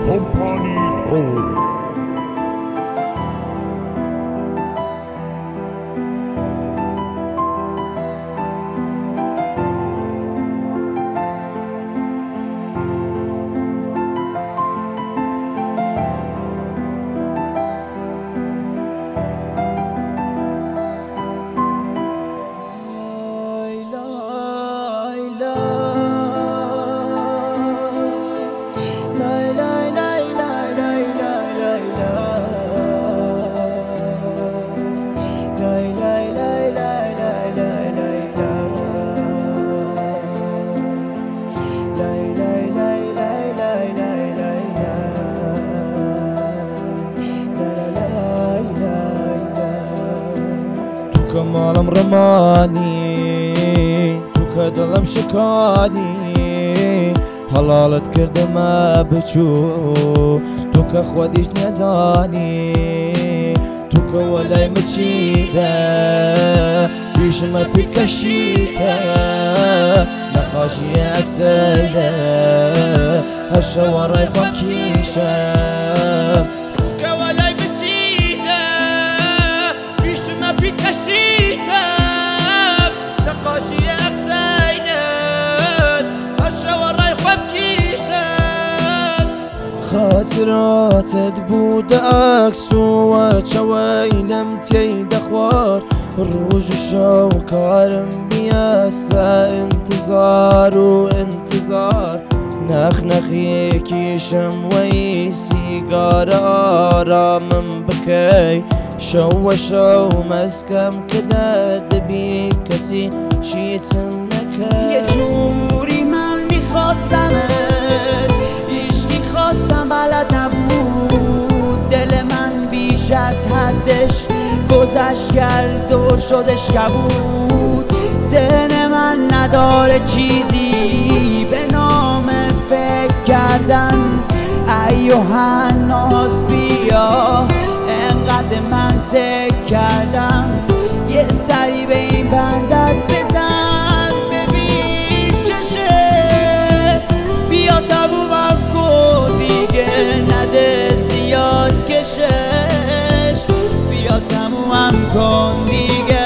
Company Road. مالم رماني تو که دلم شکانی حلالت کرده ما بچو تو که خودیش نزانی تو که ولای مچیده پیش ما پید کشیده نقاشی اکسیده هر شوارای خاکیشه خاطراتت بود عکس و چویلم تید خوار روز و شو کارم بیاسه انتظار و انتظار نخ یکیشم وی سیگار آرامم بکی شو مسکم که درد بی کسی شیتم نکرد یه جوری من میخواستمت بلد نبود دل من بیش از حدش گذشت کرد و شدش کبود ذهن من نداره چیزی به نام فکر کردن ایوه ناس بیا انقدر من سکر کردم یه سری به این بندت بزن ببین چشه بیا تبومم کن نده زیاد کشش بیا تمومم کن دیگه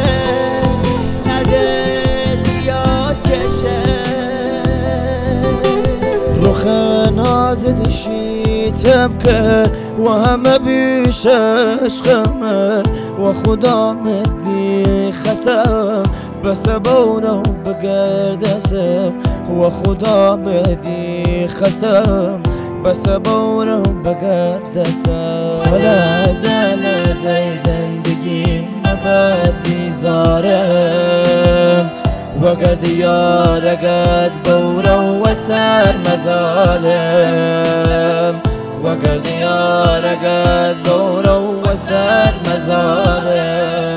نده زیاد کشش رخ نازد شیتم که و همه بیش عشقمن و خدا مدی خسم بس بونم بگردسم و خدا مدی خسم بس بورم بگردسم ولا زال زی زندگی مبد بیزارم وگرد یارگد بورم و سر مزالم وگرد یارگد بورم و سر مزالم